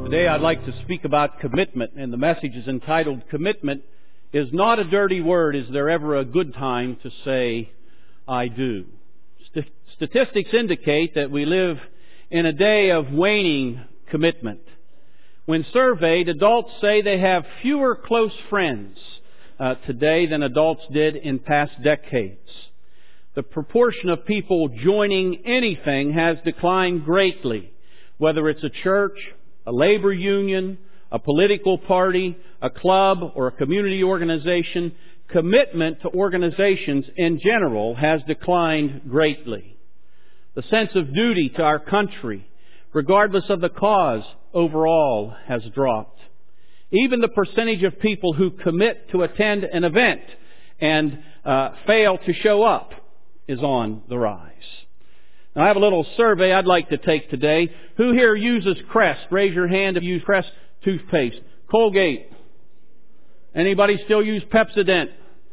Today I'd like to speak about commitment, and the message is entitled, Commitment is Not a Dirty Word. Is there ever a good time to say, I do? Statistics indicate that we live in a day of waning commitment. When surveyed, adults say they have fewer close friends today than adults did in past decades. The proportion of people joining anything has declined greatly, whether it's a church, a labor union, a political party, a club, or a community organization. Commitment to organizations in general has declined greatly. The sense of duty to our country, regardless of the cause, overall has dropped. Even the percentage of people who commit to attend an event and fail to show up is on the rise. Now, I have a little survey I'd like to take today. Who here uses Crest? Raise your hand if you use Crest toothpaste. Colgate. Anybody still use Pepsodent?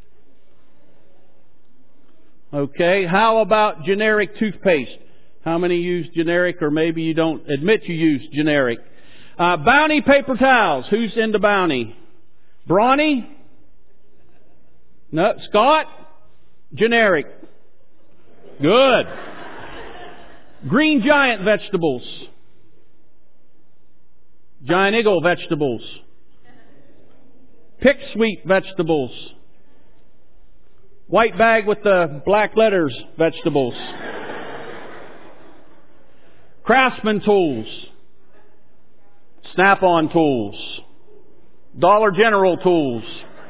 Okay. How about generic toothpaste? How many use generic, or maybe you don't admit you use generic? Bounty paper towels. Who's into Bounty? Brawny? No. Scott? Generic. Good. Green Giant vegetables. Giant Eagle vegetables. Pick Sweet vegetables. White bag with the black letters vegetables. Craftsman tools. Snap-on tools. Dollar General tools.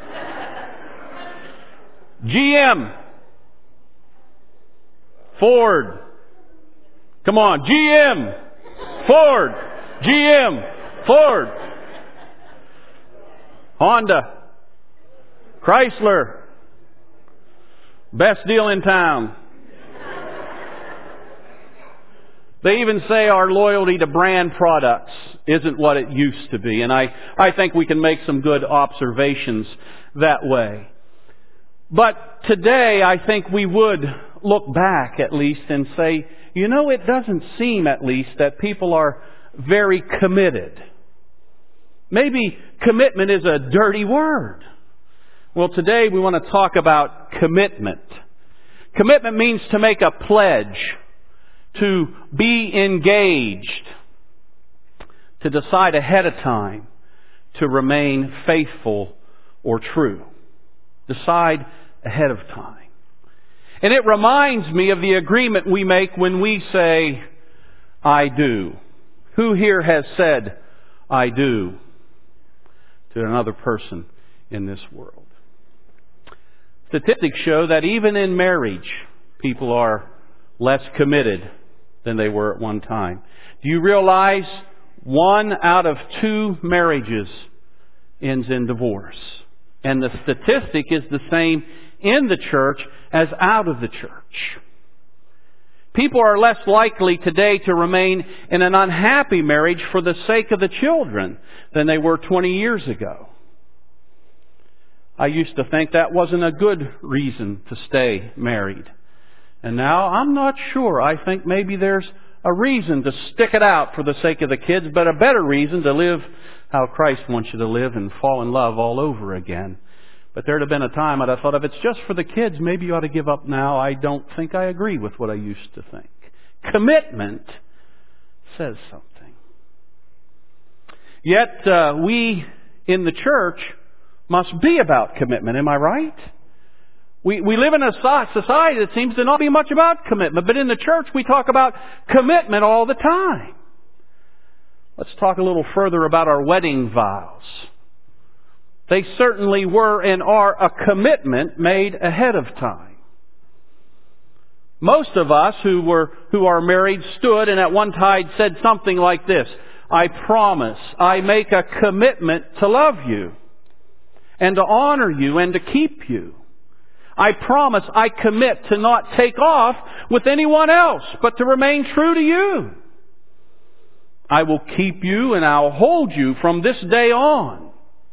GM. Ford. Come on, GM. Ford. GM. Ford. Honda. Chrysler. Best deal in town. They even say our loyalty to brand products isn't what it used to be. And I think we can make some good observations that way. But today I think we would look back at least and say, you know, it doesn't seem at least that people are very committed. Maybe commitment is a dirty word. Well, today we want to talk about commitment. Commitment means to make a pledge, to be engaged, to decide ahead of time to remain faithful or true. Decide ahead of time. And it reminds me of the agreement we make when we say, I do. Who here has said, I do, to another person in this world? Statistics show that even in marriage, people are less committed than they were at one time. Do you realize 1 out of 2 marriages ends in divorce? And the statistic is the same in the church as out of the church. People are less likely today to remain in an unhappy marriage for the sake of the children than they were 20 years ago. I used to think that wasn't a good reason to stay married. And now I'm not sure. I think maybe there's a reason to stick it out for the sake of the kids, but a better reason to live how Christ wants you to live and fall in love all over again. But there'd have been a time I'd have thought, if it's just for the kids, maybe you ought to give up now. I don't think I agree with what I used to think. Commitment says something. Yet we in the church must be about commitment. Am I right? We live in a society that seems to not be much about commitment. But in the church we talk about commitment all the time. Let's talk a little further about our wedding vows. They certainly were and are a commitment made ahead of time. Most of us who are married stood and at one time said something like this: I promise, I make a commitment to love you and to honor you and to keep you. I promise, I commit to not take off with anyone else, but to remain true to you. I will keep you and I'll hold you from this day on.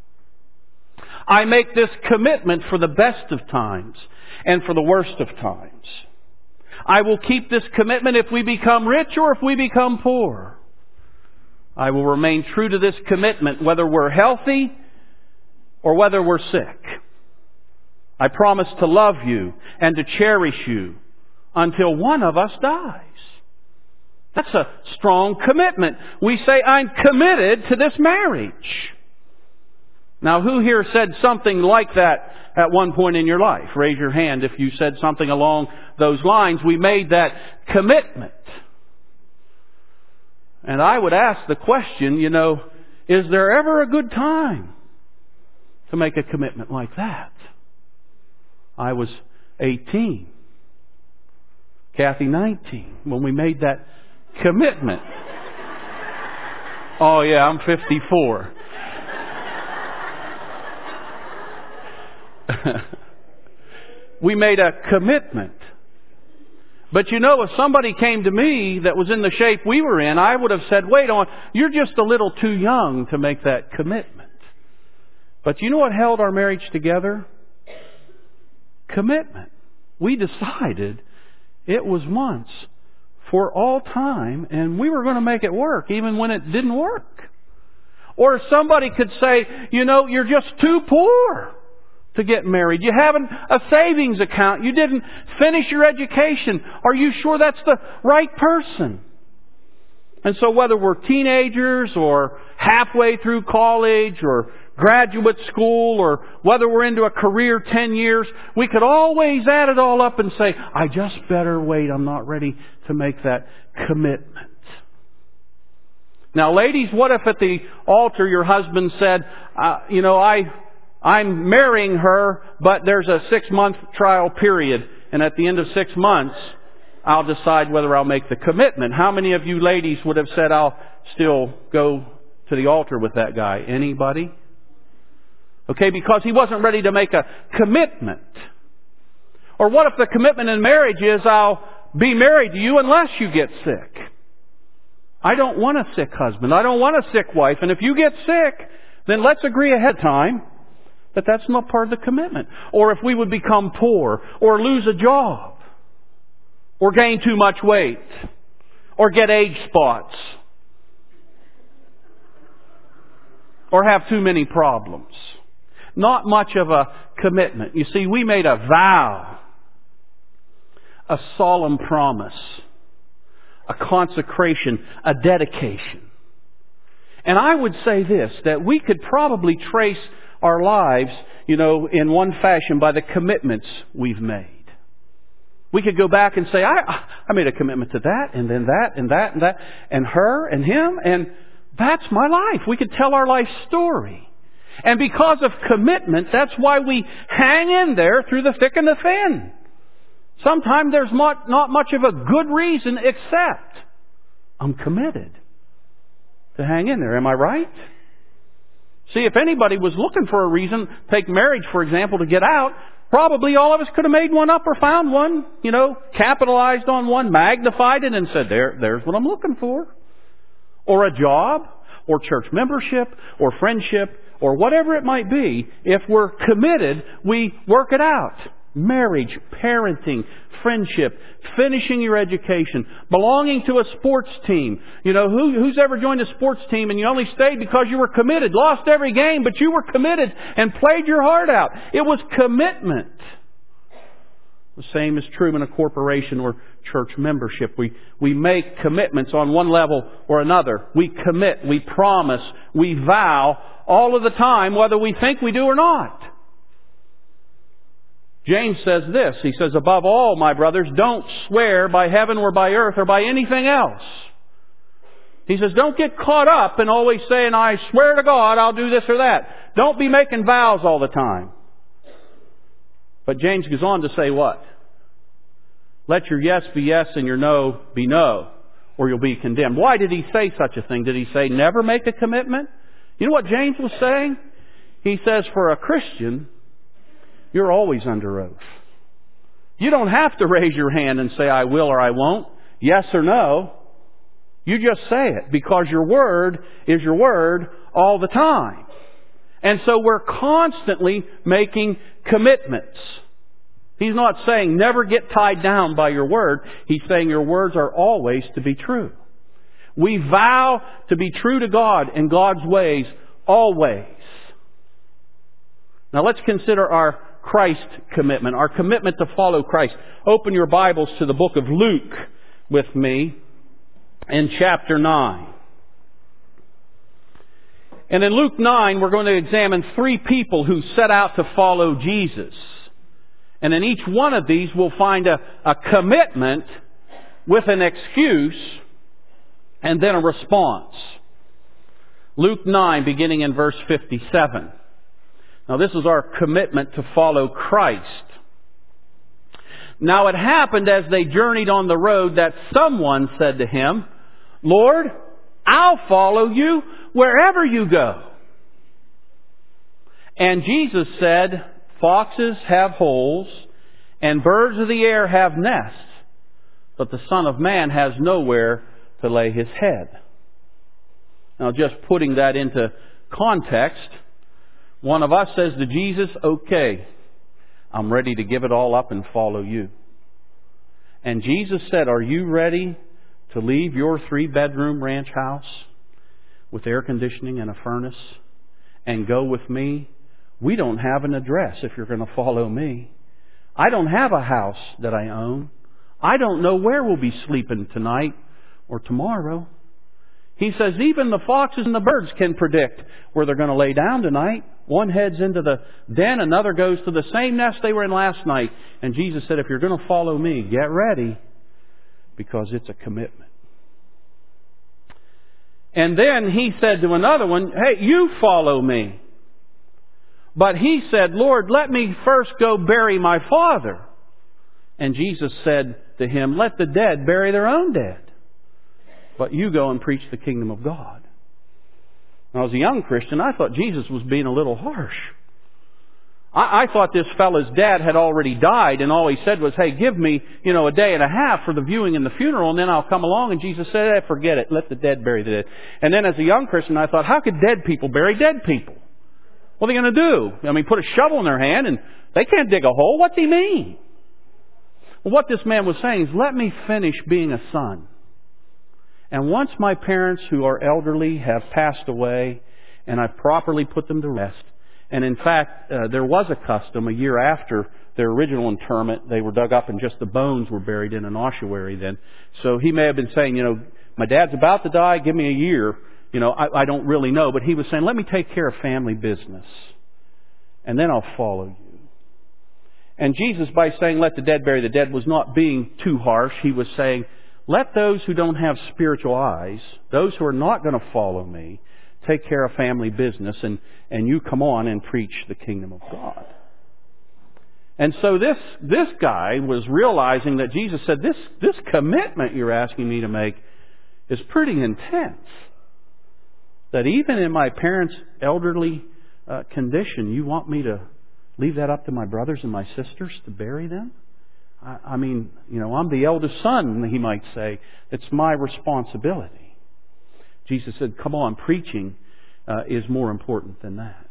I make this commitment for the best of times and for the worst of times. I will keep this commitment if we become rich or if we become poor. I will remain true to this commitment whether we're healthy or whether we're sick. I promise to love you and to cherish you until one of us dies. That's a strong commitment. We say, I'm committed to this marriage. Now, who here said something like that at one point in your life? Raise your hand if you said something along those lines. We made that commitment. And I would ask the question, is there ever a good time to make a commitment like that? I was 18. Kathy 19 when we made that commitment. Oh yeah, I'm 54. We made a commitment. But if somebody came to me that was in the shape we were in, I would have said, wait on, you're just a little too young to make that commitment. But you know what held our marriage together? Commitment. We decided it was once for all time, and we were going to make it work, even when it didn't work. Or somebody could say, you're just too poor to get married. You haven't a savings account. You didn't finish your education. Are you sure that's the right person? And so whether we're teenagers or halfway through college or graduate school or whether we're into a career 10 years, we could always add it all up and say, I just better wait. I'm not ready to make that commitment. Now, ladies, what if at the altar your husband said, I'm marrying her, but there's a 6-month trial period, and at the end of 6 months, I'll decide whether I'll make the commitment. How many of you ladies would have said, I'll still go to the altar with that guy? Anybody? Okay, because he wasn't ready to make a commitment. Or what if the commitment in marriage is, I'll be married to you unless you get sick? I don't want a sick husband. I don't want a sick wife. And if you get sick, then let's agree ahead of time that that's not part of the commitment. Or if we would become poor, or lose a job, or gain too much weight, or get age spots, or have too many problems. Not much of a commitment. You see, we made a vow, a solemn promise, a consecration, a dedication. And I would say this, that we could probably trace our lives, in one fashion by the commitments we've made. We could go back and say, I made a commitment to that, and then that, and that, and that, and her, and him, and that's my life. We could tell our life story. And because of commitment, that's why we hang in there through the thick and the thin. Sometimes there's not much of a good reason except I'm committed to hang in there. Am I right? See, if anybody was looking for a reason, take marriage, for example, to get out, probably all of us could have made one up or found one, capitalized on one, magnified it and said, there's what I'm looking for. Or a job, or church membership, or friendship, or whatever it might be. If we're committed, we work it out. Marriage, parenting, friendship, finishing your education, belonging to a sports team. Who's ever joined a sports team and you only stayed because you were committed, lost every game, but you were committed and played your heart out. It was commitment. The same is true in a corporation or church membership. We make commitments on one level or another. We commit, we promise, we vow all of the time, whether we think we do or not. James says this, he says, above all, my brothers, don't swear by heaven or by earth or by anything else. He says, don't get caught up in always saying, I swear to God I'll do this or that. Don't be making vows all the time. But James goes on to say what? Let your yes be yes and your no be no, or you'll be condemned. Why did he say such a thing? Did he say never make a commitment? You know what James was saying? He says for a Christian, you're always under oath. You don't have to raise your hand and say, I will or I won't. Yes or no. You just say it because your word is your word all the time. And so we're constantly making commitments. He's not saying never get tied down by your word. He's saying your words are always to be true. We vow to be true to God and God's ways always. Now let's consider our Christ commitment, our commitment to follow Christ. Open your Bibles to the book of Luke with me in chapter 9. And in Luke 9, we're going to examine 3 people who set out to follow Jesus. And in each one of these, we'll find a commitment with an excuse and then a response. Luke 9, beginning in verse 57. Now, this is our commitment to follow Christ. Now, it happened as they journeyed on the road that someone said to him, "Lord, I'll follow you wherever you go." And Jesus said, "Foxes have holes, and birds of the air have nests, but the Son of Man has nowhere to lay His head." Now, just putting that into context, one of us says to Jesus, "Okay, I'm ready to give it all up and follow you." And Jesus said, "Are you ready to leave your 3-bedroom ranch house with air conditioning and a furnace and go with me? We don't have an address if you're going to follow me. I don't have a house that I own. I don't know where we'll be sleeping tonight or tomorrow." He says even the foxes and the birds can predict where they're going to lay down tonight. One heads into the den, another goes to the same nest they were in last night. And Jesus said, if you're going to follow me, get ready, because it's a commitment. And then he said to another one, "Hey, you follow me." But he said, "Lord, let me first go bury my father." And Jesus said to him, "Let the dead bury their own dead. But you go and preach the kingdom of God." Now, as a young Christian, I thought Jesus was being a little harsh. I thought this fella's dad had already died, and all he said was, "Hey, give me, a day and a half for the viewing and the funeral, and then I'll come along." And Jesus said, "Forget it. Let the dead bury the dead." And then as a young Christian, I thought, how could dead people bury dead people? What are they going to do? Put a shovel in their hand, and they can't dig a hole. What's he mean? Well, what this man was saying is, let me finish being a son. And once my parents, who are elderly, have passed away, and I've properly put them to rest, and in fact, there was a custom a year after their original interment, they were dug up and just the bones were buried in an ossuary then. So he may have been saying, my dad's about to die, give me a year. I don't really know, but he was saying, let me take care of family business, and then I'll follow you. And Jesus, by saying, let the dead bury the dead, was not being too harsh. He was saying, let those who don't have spiritual eyes, those who are not going to follow me, take care of family business, and you come on and preach the kingdom of God. And so this guy was realizing that Jesus said, this commitment you're asking me to make is pretty intense. That even in my parents' elderly condition, you want me to leave that up to my brothers and my sisters to bury them? I'm the eldest son, he might say. It's my responsibility. Jesus said, come on, preaching is more important than that.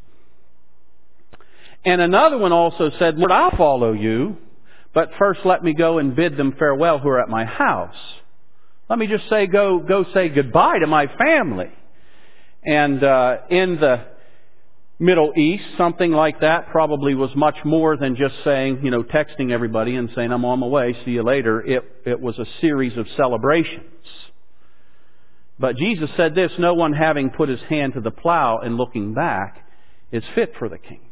And another one also said, Lord, I'll follow you, but first let me go and bid them farewell who are at my house. Let me just say, go say goodbye to my family. And in the Middle East, something like that probably was much more than just saying, texting everybody and saying, I'm on my way, see you later. It was a series of celebrations. But Jesus said this, no one having put his hand to the plow and looking back is fit for the kingdom.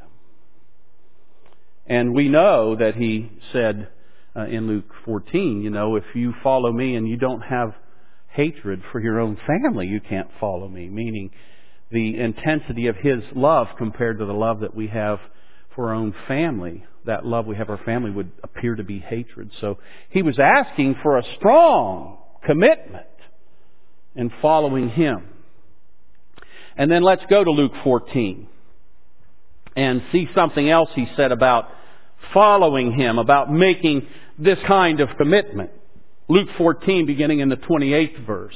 And we know that he said in Luke 14, if you follow me and you don't have hatred for your own family, you can't follow me. Meaning the intensity of his love compared to the love that we have for our own family, that love we have for our family would appear to be hatred. So he was asking for a strong commitment in following him. And then let's go to Luke 14 and see something else he said about following him, about making this kind of commitment. Luke 14, beginning in the 28th verse.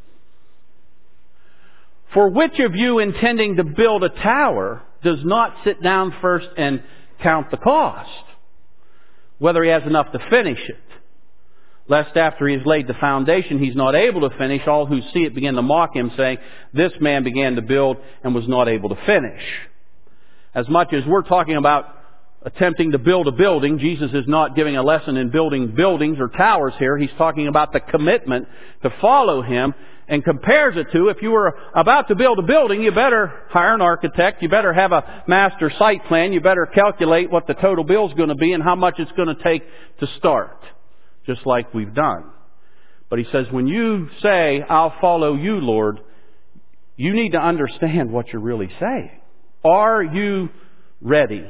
For which of you intending to build a tower does not sit down first and count the cost, whether he has enough to finish it? lest after he has laid the foundation he's not able to finish, all who see it begin to mock him, saying, this man began to build and was not able to finish. As much as we're talking about attempting to build a building, Jesus is not giving a lesson in building buildings or towers here. He's talking about the commitment to follow Him, and compares it to, if you were about to build a building, you better hire an architect, you better have a master site plan, you better calculate what the total bill is going to be and how much it's going to take to start, just like we've done. But He says, when you say, I'll follow you, Lord, you need to understand what you're really saying. Are you ready?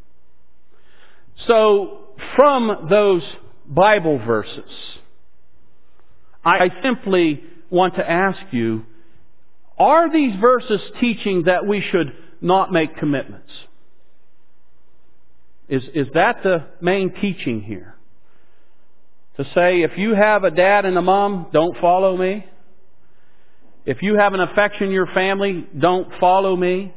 So, from those Bible verses, I simply want to ask you, are these verses teaching that we should not make commitments? Is that the main teaching here? To say, if you have a dad and a mom, don't follow me. If you have an affection in your family, don't follow me.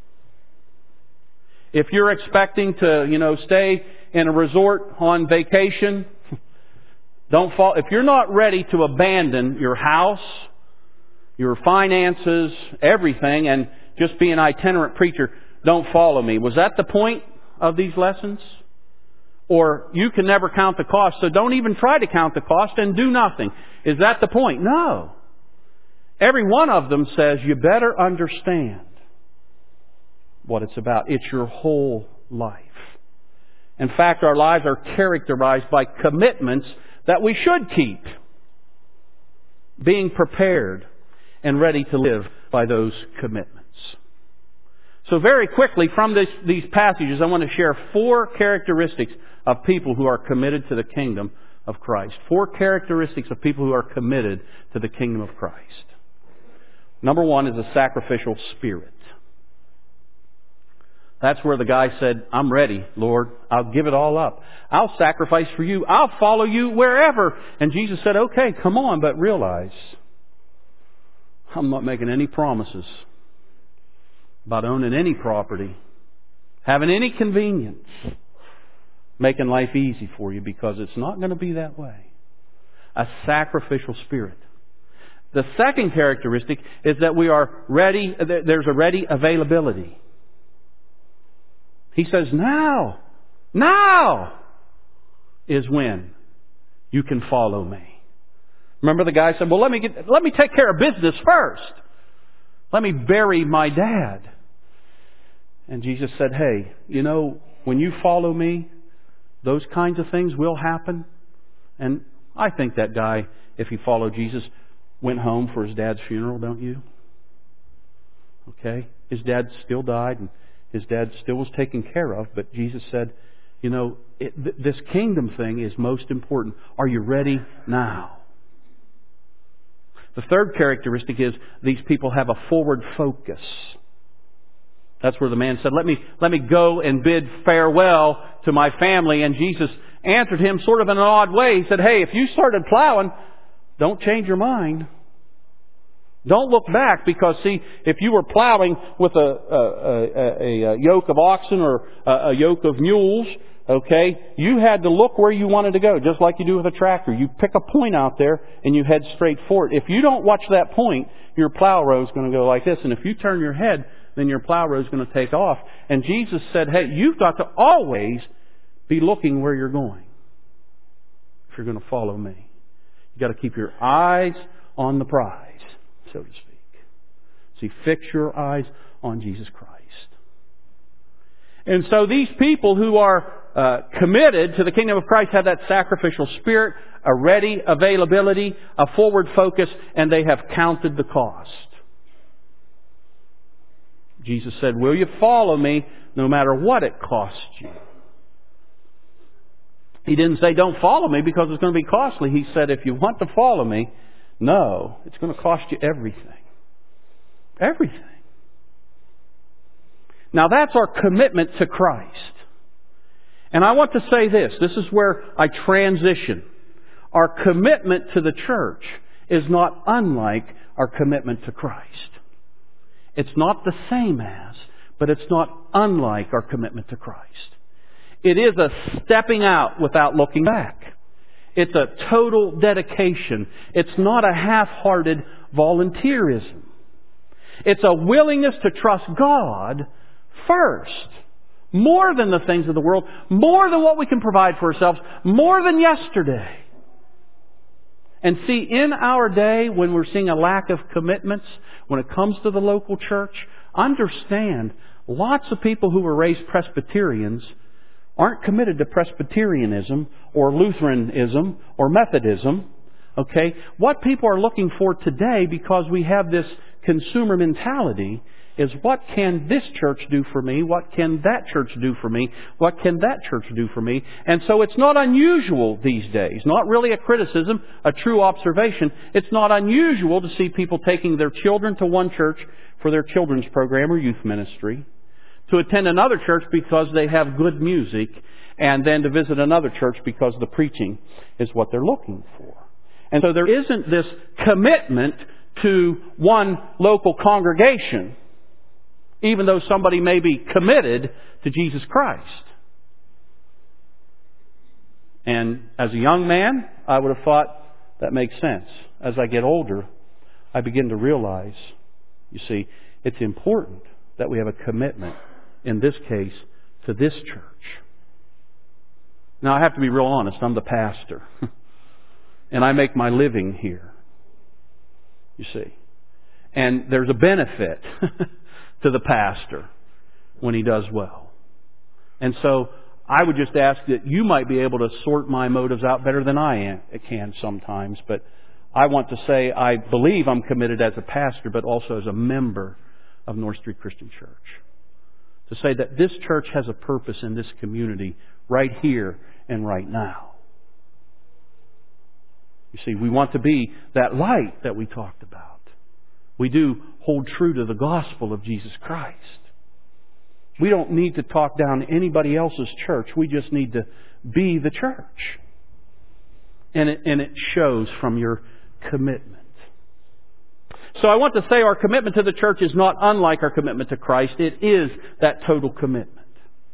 If you're expecting to, stay in a resort on vacation, don't follow. If you're not ready to abandon your house, your finances, everything, and just be an itinerant preacher, don't follow me. Was that the point of these lessons? Or you can never count the cost, so don't even try to count the cost and do nothing. Is that the point? No. Every one of them says you better understand what it's about. It's your whole life. In fact, our lives are characterized by commitments that we should keep. Being prepared and ready to live by those commitments. So very quickly from these passages, I want to share 4 characteristics of people who are committed to the kingdom of Christ. 4 characteristics of people who are committed to the kingdom of Christ. Number 1 is a sacrificial spirit. That's where the guy said, I'm ready, Lord. I'll give it all up. I'll sacrifice for you. I'll follow you wherever. And Jesus said, okay, come on, but realize I'm not making any promises about owning any property, having any convenience, making life easy for you, because it's not going to be that way. A sacrificial spirit. The second characteristic is that we are ready, there's a ready availability. He says, now is when you can follow me. Remember the guy said, well, let me take care of business first. Let me bury my dad. And Jesus said, hey, when you follow me, those kinds of things will happen. And I think that guy, if he followed Jesus, went home for his dad's funeral, don't you? Okay? His dad still died, and his dad still was taken care of, but Jesus said, this kingdom thing is most important. Are you ready now? The third characteristic is these people have a forward focus. That's where the man said, let me go and bid farewell to my family. And Jesus answered him sort of in an odd way. He said, hey, if you started plowing, don't change your mind. Don't look back, because see, if you were plowing with a yoke of oxen or a yoke of mules, okay, you had to look where you wanted to go, just like you do with a tractor. You pick a point out there and you head straight for it. If you don't watch that point, your plow row is going to go like this. And if you turn your head, then your plow row is going to take off. And Jesus said, hey, you've got to always be looking where you're going if you're going to follow me. You've got to keep your eyes on the prize, so to speak. See, fix your eyes on Jesus Christ. And so these people who are committed to the kingdom of Christ have that sacrificial spirit, a ready availability, a forward focus, and they have counted the cost. Jesus said, will you follow me no matter what it costs you? He didn't say, don't follow me because it's going to be costly. He said, if you want to follow me, no, it's going to cost you everything. Everything. Now that's our commitment to Christ. And I want to say this. This is where I transition. Our commitment to the church is not unlike our commitment to Christ. It's not the same as, but it's not unlike our commitment to Christ. It is a stepping out without looking back. It's a total dedication. It's not a half-hearted volunteerism. It's a willingness to trust God first. More than the things of the world. More than what we can provide for ourselves. More than yesterday. And see, in our day, when we're seeing a lack of commitments, when it comes to the local church, understand, lots of people who were raised Presbyterians aren't committed to Presbyterianism or Lutheranism or Methodism. Okay? What people are looking for today, because we have this consumer mentality, is what can this church do for me? What can that church do for me? What can that church do for me? And so it's not unusual these days, not really a criticism, a true observation. It's not unusual to see people taking their children to one church for their children's program or youth ministry, to attend another church because they have good music, and then to visit another church because the preaching is what they're looking for. And so there isn't this commitment to one local congregation, even though somebody may be committed to Jesus Christ. And as a young man, I would have thought that makes sense. As I get older, I begin to realize, you see, it's important that we have a commitment, in this case, to this church. Now, I have to be real honest. I'm the pastor. And I make my living here. You see. And there's a benefit to the pastor when he does well. And so I would just ask that you might be able to sort my motives out better than I can sometimes. But I want to say I believe I'm committed as a pastor, but also as a member of North Street Christian Church. To say that this church has a purpose in this community right here and right now. You see, we want to be that light that we talked about. We do hold true to the gospel of Jesus Christ. We don't need to talk down anybody else's church. We just need to be the church. And it shows from your commitment. So I want to say our commitment to the church is not unlike our commitment to Christ. It is that total commitment.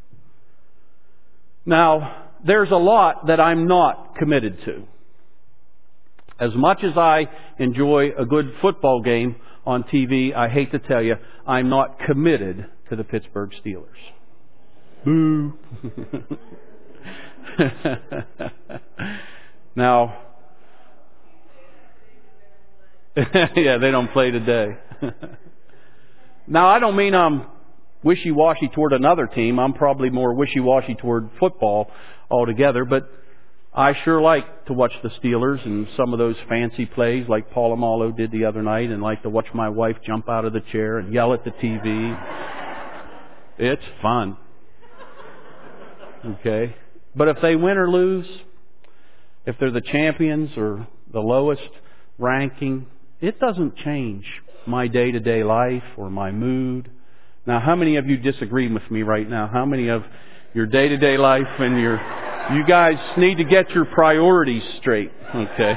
Now, there's a lot that I'm not committed to. As much as I enjoy a good football game on TV, I hate to tell you, I'm not committed to the Pittsburgh Steelers. Boo! Now, yeah, they don't play today. Now, I don't mean I'm wishy-washy toward another team. I'm probably more wishy-washy toward football altogether, but I sure like to watch the Steelers and some of those fancy plays like Polamalu did the other night, and like to watch my wife jump out of the chair and yell at the TV. It's fun. Okay? But if they win or lose, if they're the champions or the lowest ranking, it doesn't change my day-to-day life or my mood. Now, how many of you disagree with me right now? How many of your day-to-day life and you guys need to get your priorities straight? Okay.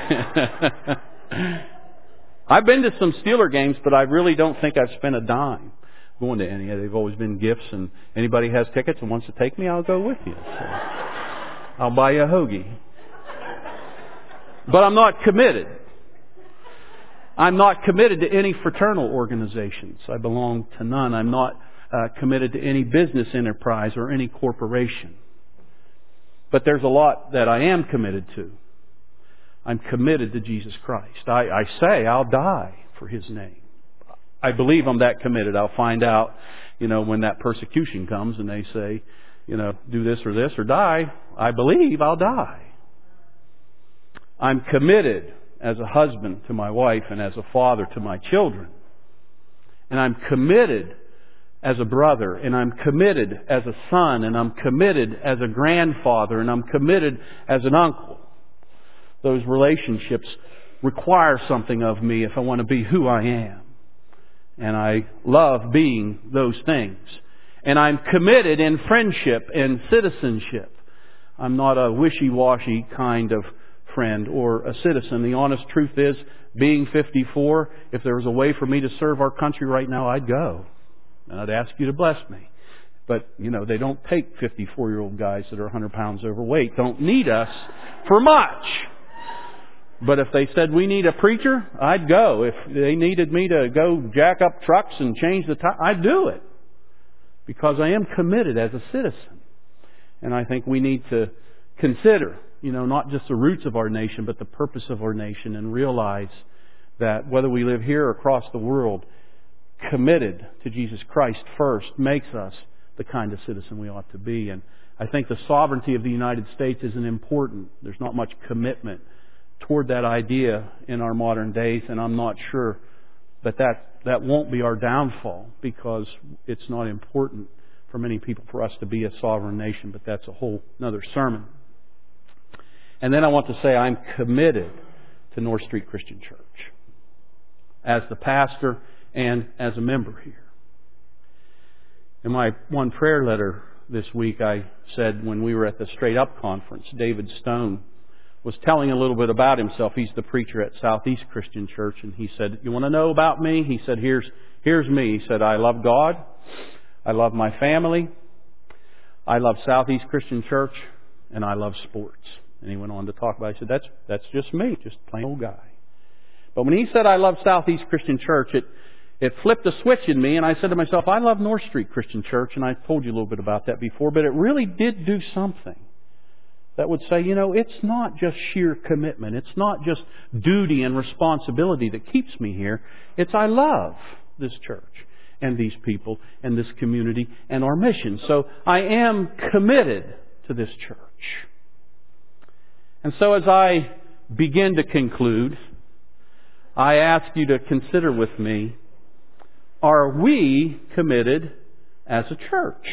I've been to some Steeler games, but I really don't think I've spent a dime going to any. They've always been gifts, and anybody has tickets and wants to take me, I'll go with you. So I'll buy you a hoagie. But I'm not committed. I'm not committed to any fraternal organizations. I belong to none. I'm not committed to any business enterprise or any corporation. But there's a lot that I am committed to. I'm committed to Jesus Christ. I say I'll die for His name. I believe I'm that committed. I'll find out, when that persecution comes and they say, do this or die. I believe I'll die. I'm committed as a husband to my wife and as a father to my children. And I'm committed as a brother, and I'm committed as a son, and I'm committed as a grandfather, and I'm committed as an uncle. Those relationships require something of me if I want to be who I am. And I love being those things. And I'm committed in friendship and citizenship. I'm not a wishy-washy kind of friend or a citizen. The honest truth is, being 54, if there was a way for me to serve our country right now, I'd go. And I'd ask you to bless me. But, they don't take 54-year-old guys that are 100 pounds overweight. Don't need us for much. But if they said, we need a preacher, I'd go. If they needed me to go jack up trucks and change the tire, I'd do it. Because I am committed as a citizen. And I think we need to consider, not just the roots of our nation, but the purpose of our nation, and realize that whether we live here or across the world, committed to Jesus Christ first makes us the kind of citizen we ought to be. And I think the sovereignty of the United States isn't important. There's not much commitment toward that idea in our modern days, and I'm not sure that won't be our downfall, because it's not important for many people for us to be a sovereign nation, but that's a whole another sermon. And then I want to say I'm committed to North Street Christian Church as the pastor and as a member here. In my one prayer letter this week, I said when we were at the Straight Up Conference, David Stone was telling a little bit about himself. He's the preacher at Southeast Christian Church, and he said, you want to know about me? He said, here's me. He said, I love God. I love my family. I love Southeast Christian Church, and I love sports. And he went on to talk about it. He said, that's just me, just a plain old guy. But when he said, I love Southeast Christian Church, it flipped a switch in me, and I said to myself, I love North Street Christian Church, and I told you a little bit about that before, but it really did do something that would say, it's not just sheer commitment. It's not just duty and responsibility that keeps me here. It's I love this church and these people and this community and our mission. So I am committed to this church. And so as I begin to conclude, I ask you to consider with me, are we committed as a church?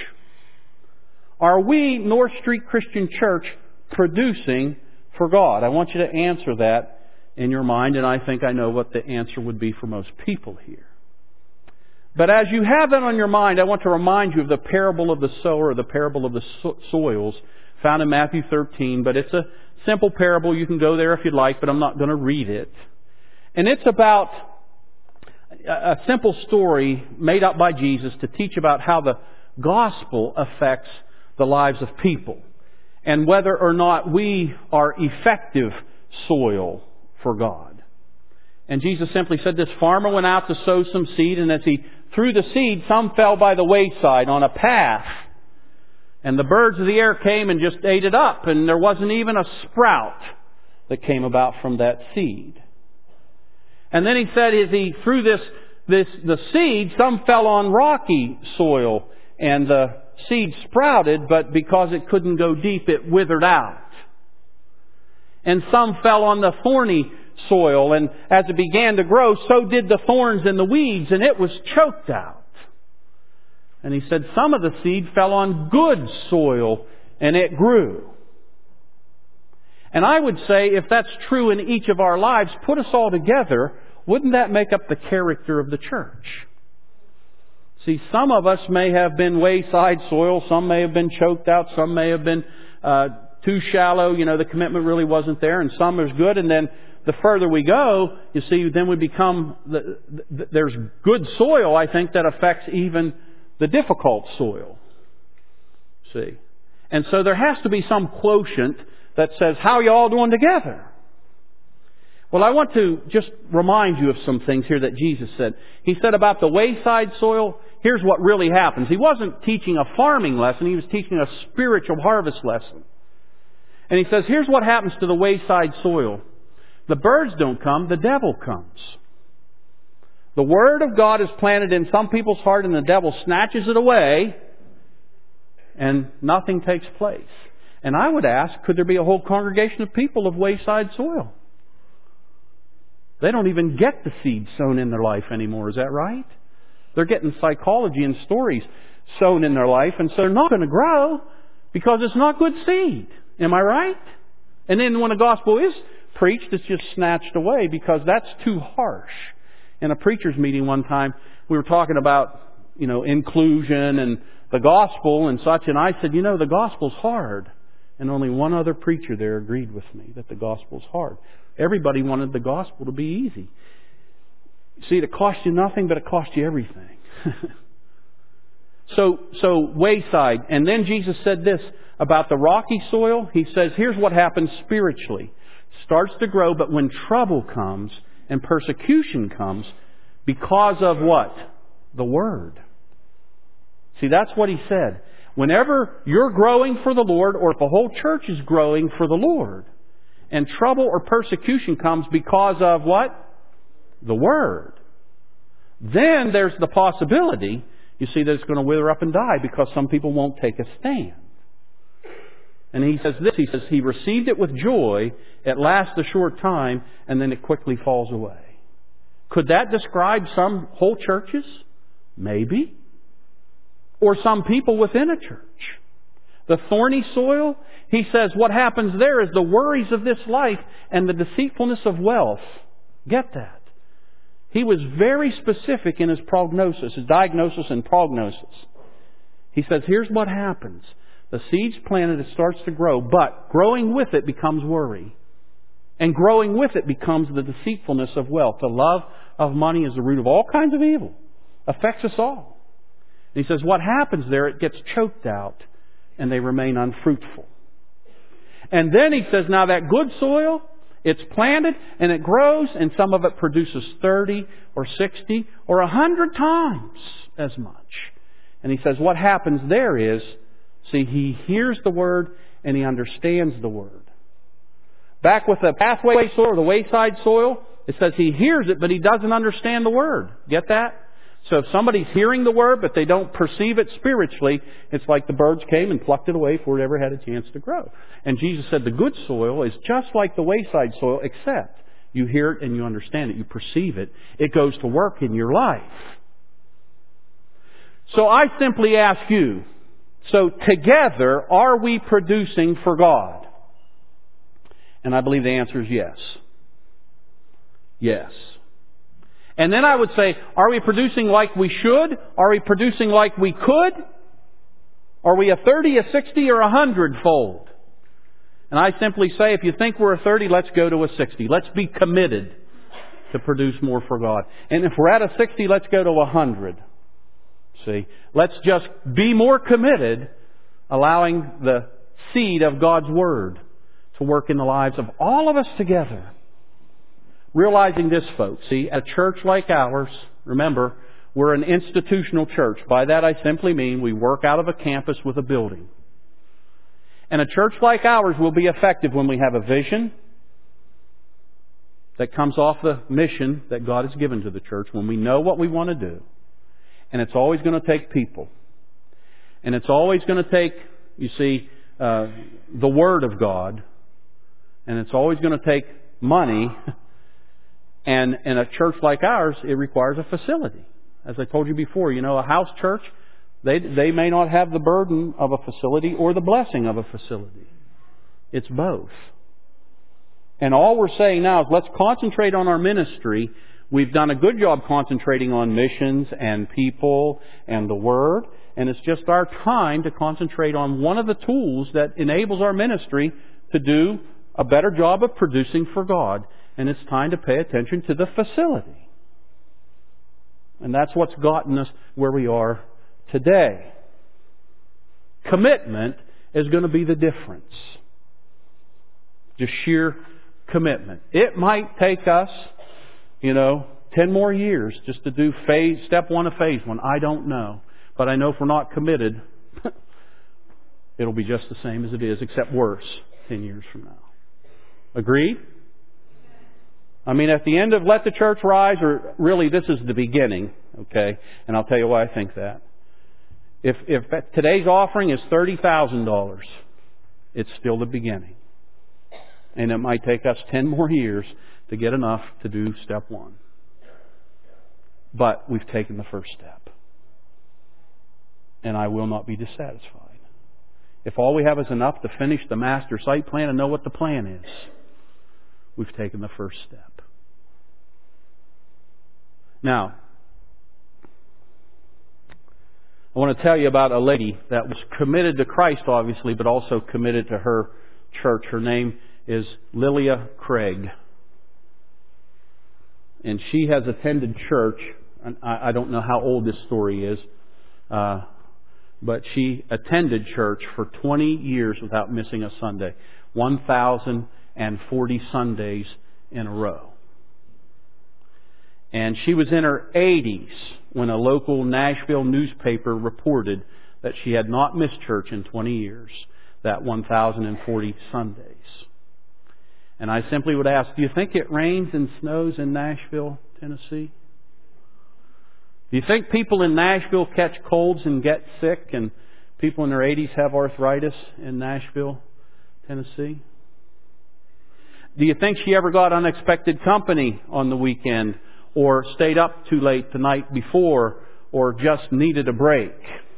Are we, North Street Christian Church, producing for God? I want you to answer that in your mind, and I think I know what the answer would be for most people here. But as you have that on your mind, I want to remind you of the parable of the sower, or the parable of the soils, found in Matthew 13. But it's a simple parable. You can go there if you'd like, but I'm not going to read it. And it's about a simple story made up by Jesus to teach about how the gospel affects the lives of people, and whether or not we are effective soil for God. And Jesus simply said, this farmer went out to sow some seed, and as he threw the seed, some fell by the wayside on a path. And the birds of the air came and just ate it up, and there wasn't even a sprout that came about from that seed. And then he said, as he threw the seed, some fell on rocky soil, and the seed sprouted, but because it couldn't go deep, it withered out. And some fell on the thorny soil, and as it began to grow, so did the thorns and the weeds, and it was choked out. And he said, some of the seed fell on good soil, and it grew. And I would say, if that's true in each of our lives, put us all together, wouldn't that make up the character of the church? See, some of us may have been wayside soil, some may have been choked out, some may have been too shallow, the commitment really wasn't there, and some is good, and then the further we go, you see, then we become, there's good soil, I think, that affects even the difficult soil. See? And so there has to be some quotient that says, how are you all doing together? Well, I want to just remind you of some things here that Jesus said. He said about the wayside soil, here's what really happens. He wasn't teaching a farming lesson, he was teaching a spiritual harvest lesson. And he says, here's what happens to the wayside soil. The birds don't come, the devil comes. The Word of God is planted in some people's heart, and the devil snatches it away, and nothing takes place. And I would ask, could there be a whole congregation of people of wayside soil? They don't even get the seed sown in their life anymore, is that right? They're getting psychology and stories sown in their life, and so they're not going to grow because it's not good seed. Am I right? And then when the gospel is preached, it's just snatched away because that's too harsh. In a preacher's meeting one time, we were talking about, inclusion and the gospel and such, and I said, the gospel's hard. And only one other preacher there agreed with me that the gospel's hard. Everybody wanted the gospel to be easy. See, it cost you nothing, but it cost you everything. So wayside. And then Jesus said this about the rocky soil. He says, here's what happens spiritually. starts to grow, but when trouble comes and persecution comes, because of what? The Word. See, that's what he said. Whenever you're growing for the Lord, or if the whole church is growing for the Lord, and trouble or persecution comes because of what? The Word. Then there's the possibility, you see, that it's going to wither up and die because some people won't take a stand. And he says this, he says, he received it with joy, it lasts a short time, and then it quickly falls away. Could that describe some whole churches? Maybe. Or some people within a church. The thorny soil, he says what happens there is the worries of this life and the deceitfulness of wealth. Get that. He was very specific in his prognosis, his diagnosis and prognosis. He says, here's what happens. The seed's planted, it starts to grow, but growing with it becomes worry. And growing with it becomes the deceitfulness of wealth. The love of money is the root of all kinds of evil. Affects us all. And he says what happens there, it gets choked out and they remain unfruitful. And then he says, now that good soil, it's planted and it grows, and some of it produces 30 or 60 or 100 times as much. And he says what happens there is, see, he hears the Word and he understands the Word. Back with the pathway soil or the wayside soil, it says he hears it, but he doesn't understand the Word. Get that? So if somebody's hearing the Word, but they don't perceive it spiritually, it's like the birds came and plucked it away before it ever had a chance to grow. And Jesus said the good soil is just like the wayside soil, except you hear it and you understand it. You perceive it. It goes to work in your life. So I simply ask you, so together, are we producing for God? And I believe the answer is yes. Yes. And then I would say, are we producing like we should? Are we producing like we could? Are we a 30, a 60, or a 100-fold? And I simply say, if you think we're a 30, let's go to a 60. Let's be committed to produce more for God. And if we're at a 60, let's go to a 100. See? Let's just be more committed, allowing the seed of God's Word to work in the lives of all of us together. Realizing this, folks, see, at a church like ours, remember, we're an institutional church. By that I simply mean we work out of a campus with a building. And a church like ours will be effective when we have a vision that comes off the mission that God has given to the church, when we know what we want to do. And it's always going to take people. And it's always going to take, you see, the Word of God. And it's always going to take money. And in a church like ours, it requires a facility. As I told you before, you know, a house church, they may not have the burden of a facility or the blessing of a facility. It's both. And all we're saying now is let's concentrate on our ministry. We've done a good job concentrating on missions and people and the Word. And it's just our time to concentrate on one of the tools that enables our ministry to do a better job of producing for God. And it's time to pay attention to the facility. And that's what's gotten us where we are today. Commitment is going to be the difference. Just sheer commitment. It might take us, 10 more years just to do step 1 of phase 1. I don't know. But I know if we're not committed, it'll be just the same as it is, except worse 10 years from now. Agreed? I mean, at the end of Let the Church Rise, or really this is the beginning, okay? And I'll tell you why I think that. If today's offering is $30,000, it's still the beginning. And it might take us 10 more years to get enough to do step 1. But we've taken the first step. And I will not be dissatisfied. If all we have is enough to finish the master site plan and know what the plan is, we've taken the first step. Now, I want to tell you about a lady that was committed to Christ, obviously, but also committed to her church. Her name is Lilia Craig. And she has attended church. I don't know how old this story is, but she attended church for 20 years without missing a Sunday. 1,000 240 Sundays in a row. And she was in her 80s when a local Nashville newspaper reported that she had not missed church in 20 years, that 1,040 Sundays. And I simply would ask, do you think it rains and snows in Nashville, Tennessee? Do you think people in Nashville catch colds and get sick, and people in their 80s have arthritis in Nashville, Tennessee? Do you think she ever got unexpected company on the weekend, or stayed up too late the night before, or just needed a break?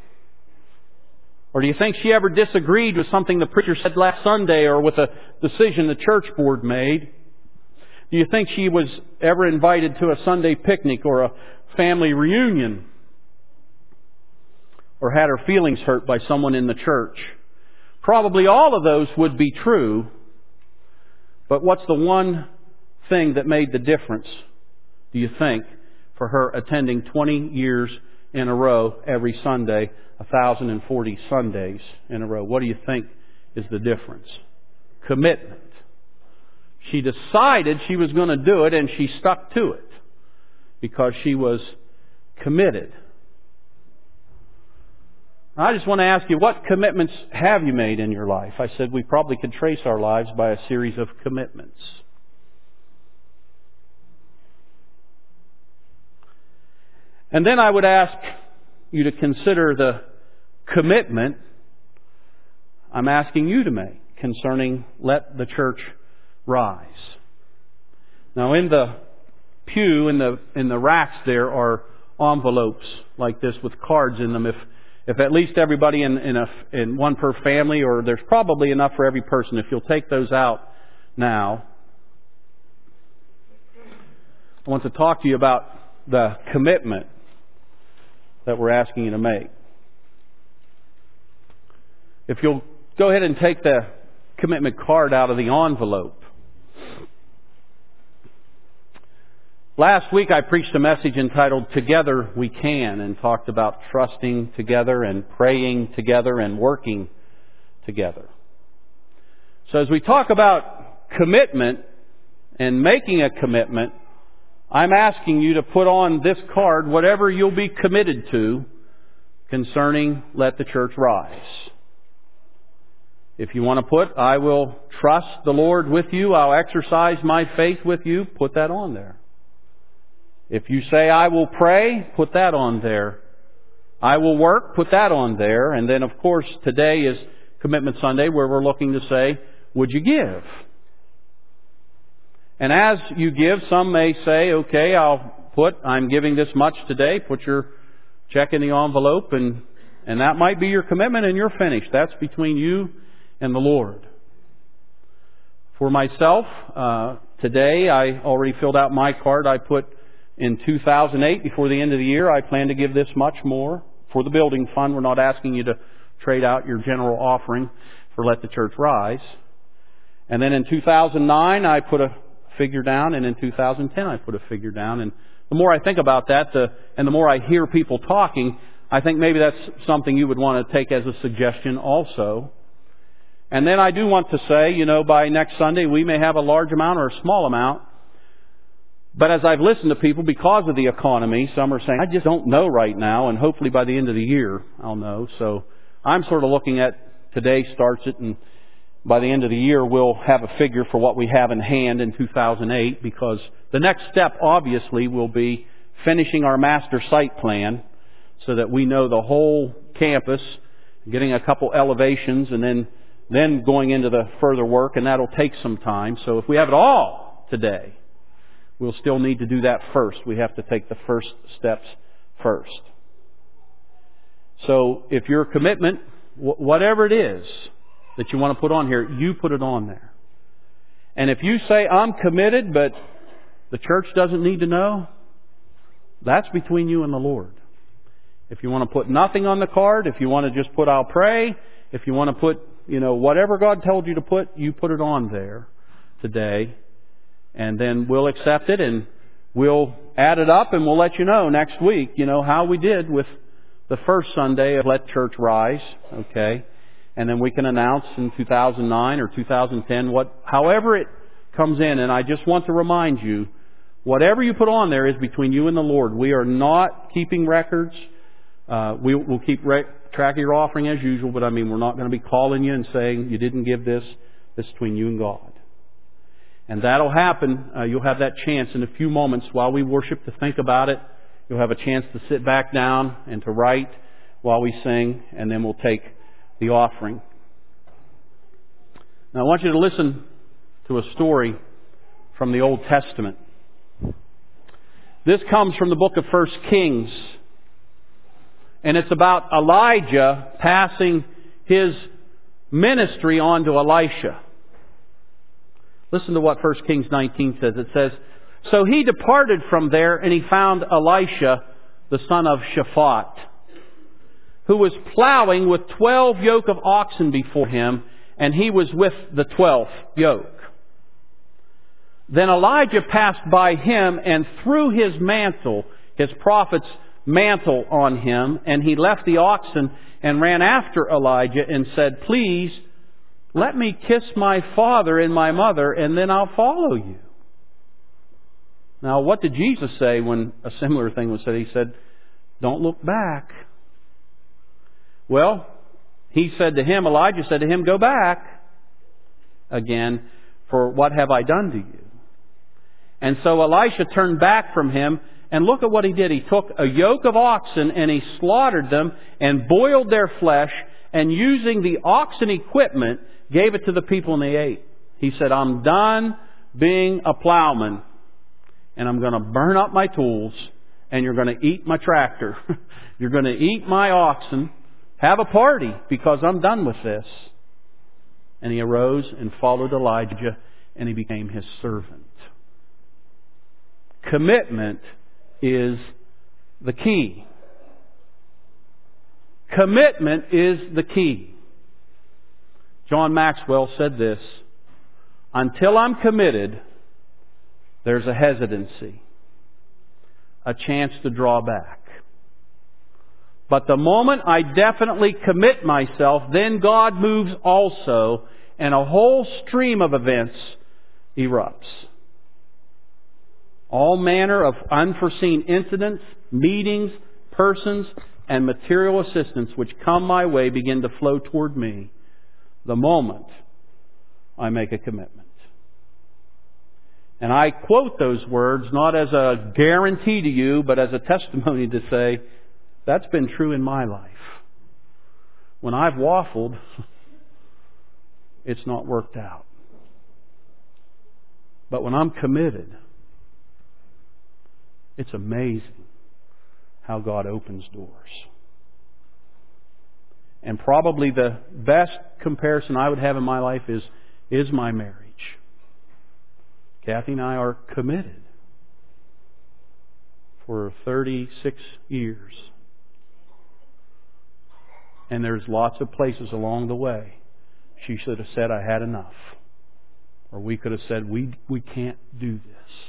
Or do you think she ever disagreed with something the preacher said last Sunday, or with a decision the church board made? Do you think she was ever invited to a Sunday picnic or a family reunion, or had her feelings hurt by someone in the church? Probably all of those would be true, but what's the one thing that made the difference, do you think, for her attending 20 years in a row every Sunday, 1,040 Sundays in a row? What do you think is the difference? Commitment. She decided she was going to do it, and she stuck to it because she was committed. I just want to ask you, what commitments have you made in your life? I said we probably could trace our lives by a series of commitments. And then I would ask you to consider the commitment I'm asking you to make concerning let the church rise. Now in the pew, in the racks there are envelopes like this with cards in them. If at least everybody in one per family, or there's probably enough for every person, if you'll take those out now. I want to talk to you about the commitment that we're asking you to make. If you'll go ahead and take the commitment card out of the envelope. Last week I preached a message entitled Together We Can, and talked about trusting together and praying together and working together. So as we talk about commitment and making a commitment, I'm asking you to put on this card whatever you'll be committed to concerning Let the Church Rise. If you want to put, I will trust the Lord with you, I'll exercise my faith with you, put that on there. If you say, I will pray, put that on there. I will work, put that on there. And then, of course, today is Commitment Sunday, where we're looking to say, would you give? And as you give, some may say, okay, I'll put, I'm giving this much today. Put your check in the envelope, and that might be your commitment, and you're finished. That's between you and the Lord. For myself, today I already filled out my card. I put in 2008, before the end of the year, I plan to give this much more for the building fund. We're not asking you to trade out your general offering for Let the Church Rise. And then in 2009, I put a figure down, and in 2010, I put a figure down. And the more I think about that, and the more I hear people talking, I think maybe that's something you would want to take as a suggestion also. And then I do want to say, by next Sunday, we may have a large amount or a small amount. But as I've listened to people, because of the economy, some are saying, I just don't know right now, and hopefully by the end of the year, I'll know. So I'm sort of looking at today starts it, and by the end of the year, we'll have a figure for what we have in hand in 2008, because the next step, obviously, will be finishing our master site plan so that we know the whole campus, getting a couple elevations, and then going into the further work, and that'll take some time. So if we have it all today, we'll still need to do that first. We have to take the first steps first. So if your commitment, whatever it is that you want to put on here, you put it on there. And if you say, I'm committed, but the church doesn't need to know, that's between you and the Lord. If you want to put nothing on the card, if you want to just put, I'll pray, if you want to put, whatever God told you to put, you put it on there today. And then we'll accept it, and we'll add it up, and we'll let you know next week, how we did with the first Sunday of Let Church Rise. Okay. And then we can announce in 2009 or 2010, however it comes in. And I just want to remind you, whatever you put on there is between you and the Lord. We are not keeping records. We'll keep track of your offering as usual, but we're not going to be calling you and saying you didn't give this. This is between you and God. And that'll happen. You'll have that chance in a few moments while we worship to think about it. You'll have a chance to sit back down and to write while we sing, and then we'll take the offering. Now I want you to listen to a story from the Old Testament. This comes from the book of 1 Kings. And it's about Elijah passing his ministry on to Elisha. Listen to what 1 Kings 19 says. It says, "So he departed from there, and he found Elisha, the son of Shaphat, who was plowing with 12 yoke of oxen before him, and he was with the 12th yoke. Then Elijah passed by him and threw his mantle, his prophet's mantle, on him, and he left the oxen and ran after Elijah and said, 'Please, let me kiss my father and my mother, and then I'll follow you.'" Now, what did Jesus say when a similar thing was said? He said, "Don't look back." Well, Elijah said to him, "Go back again, for what have I done to you?" And so Elisha turned back from him, and look at what he did. He took a yoke of oxen and he slaughtered them and boiled their flesh, and using the oxen equipment, gave it to the people and they ate. He said, "I'm done being a plowman, and I'm going to burn up my tools, and you're going to eat my tractor. You're going to eat my oxen. Have a party, because I'm done with this." And he arose and followed Elijah, and he became his servant. Commitment is the key. Commitment is the key. John Maxwell said this, "Until I'm committed, there's a hesitancy, a chance to draw back. But the moment I definitely commit myself, then God moves also, and a whole stream of events erupts. All manner of unforeseen incidents, meetings, persons, and material assistance which come my way begin to flow toward me the moment I make a commitment." And I quote those words not as a guarantee to you, but as a testimony to say, that's been true in my life. When I've waffled, it's not worked out. But when I'm committed, it's amazing how God opens doors. And probably the best comparison I would have in my life is my marriage. Kathy and I are committed for 36 years. And there's lots of places along the way she should have said, "I had enough." Or we could have said, we can't do this.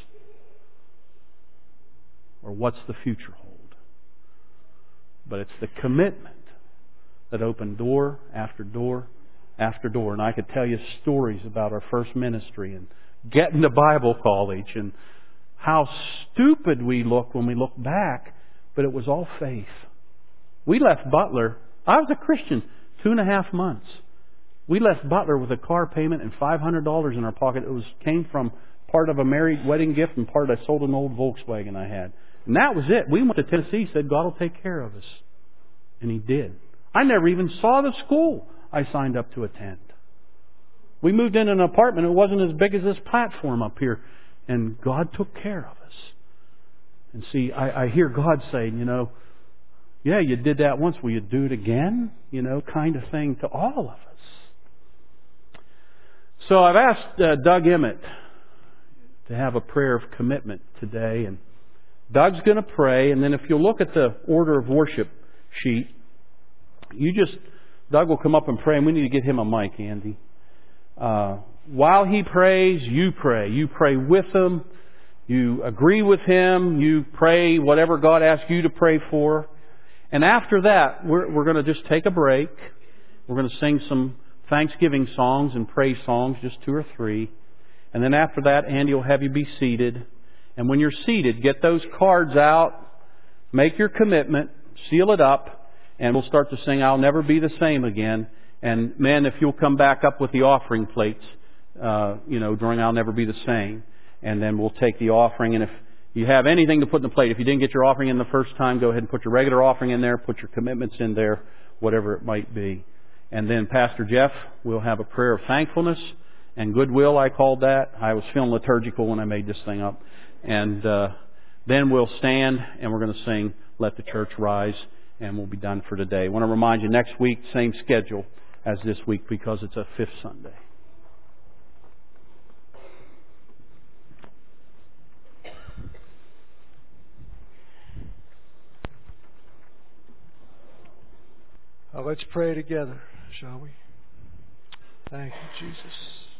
Or what's the future hold? But it's the commitment that opened door after door after door. And I could tell you stories about our first ministry and getting to Bible college and how stupid we look when we look back, but it was all faith. We left Butler. I was a Christian 2.5 months. We left Butler with a car payment and $500 in our pocket. It came from part of a married wedding gift and part I sold an old Volkswagen I had. And that was it. We went to Tennessee, said God will take care of us. And He did. I never even saw the school I signed up to attend. We moved in an apartment. It wasn't as big as this platform up here. And God took care of us. And see, I hear God saying, yeah, you did that once. Will you do it again? Kind of thing to all of us. So I've asked Doug Emmett to have a prayer of commitment today. And Doug's going to pray. And then if you'll look at the order of worship sheet, Doug will come up and pray. And we need to get him a mic, Andy. While he prays, you pray. You pray with him. You agree with him. You pray whatever God asks you to pray for. And after that, we're going to just take a break. We're going to sing some Thanksgiving songs and praise songs, just 2 or 3. And then after that, Andy will have you be seated. And when you're seated, get those cards out, make your commitment, seal it up, and we'll start to sing I'll Never Be the Same Again. And men, if you'll come back up with the offering plates, during I'll Never Be the Same. And then we'll take the offering. And if you have anything to put in the plate, if you didn't get your offering in the first time, go ahead and put your regular offering in there, put your commitments in there, whatever it might be. And then Pastor Jeff will have a prayer of thankfulness and goodwill, I called that. I was feeling liturgical when I made this thing up. And then we'll stand and we're going to sing Let the Church Rise, and we'll be done for today. I want to remind you, next week, same schedule as this week because it's a 5th Sunday. Let's pray together, shall we? Thank you, Jesus.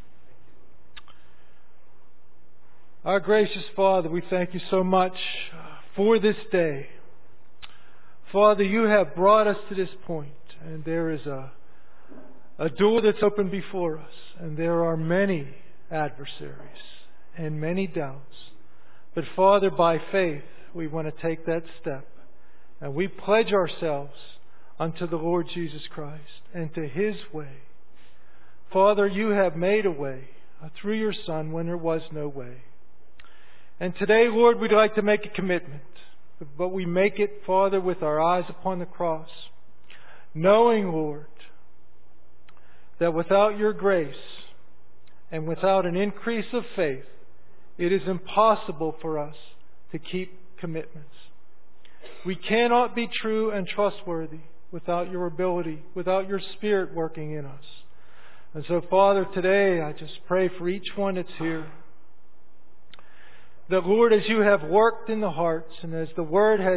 Our gracious Father, we thank you so much for this day. Father, you have brought us to this point, and there is a door that's open before us, and there are many adversaries and many doubts. But Father, by faith, we want to take that step, and we pledge ourselves unto the Lord Jesus Christ and to His way. Father, you have made a way through your Son when there was no way. And today, Lord, we'd like to make a commitment. But we make it, Father, with our eyes upon the cross. Knowing, Lord, that without your grace and without an increase of faith, it is impossible for us to keep commitments. We cannot be true and trustworthy without your ability, without your Spirit working in us. And so, Father, today I just pray for each one that's here, that, Lord, as you have worked in the hearts and as the Word has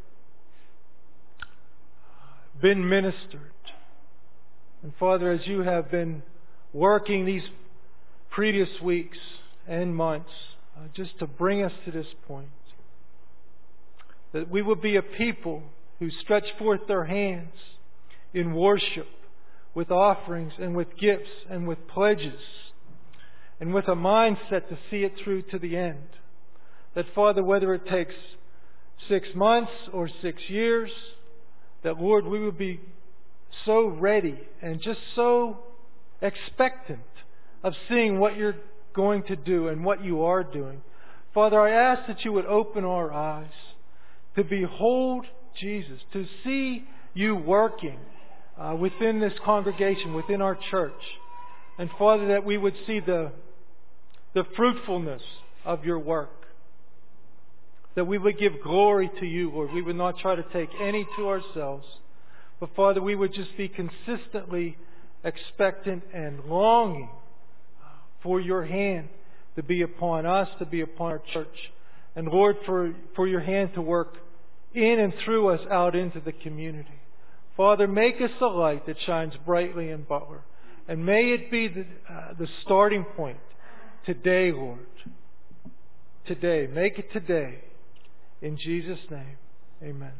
been ministered, and Father, as you have been working these previous weeks and months just to bring us to this point, that we will be a people who stretch forth their hands in worship with offerings and with gifts and with pledges and with a mindset to see it through to the end. That, Father, whether it takes 6 months or 6 years, that, Lord, we would be so ready and just so expectant of seeing what you're going to do and what you are doing. Father, I ask that you would open our eyes to behold Jesus, to see you working within this congregation, within our church. And Father, that we would see the fruitfulness of your work. That we would give glory to you, Lord. We would not try to take any to ourselves. But Father, we would just be consistently expectant and longing for your hand to be upon us, to be upon our church. And Lord, for your hand to work in and through us out into the community. Father, make us a light that shines brightly in Butler. And may it be the starting point today, Lord. Today. Make it today. In Jesus' name, amen.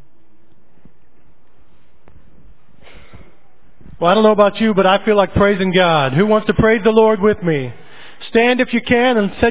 Well, I don't know about you, but I feel like praising God. Who wants to praise the Lord with me? Stand if you can and set